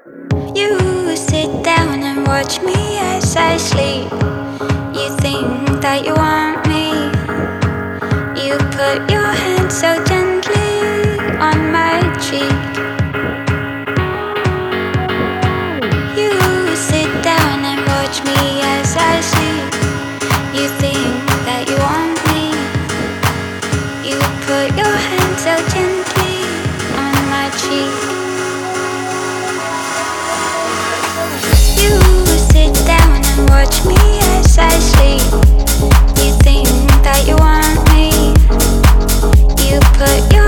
You sit down and watch me as I sleep. You think that you want me. You put your hand so gently on my cheek. You sit down and watch me as I sleep. You think that you want me. You put your hand so gently on my cheek. You sit down and watch me as I sleep. You think that you want me. You put your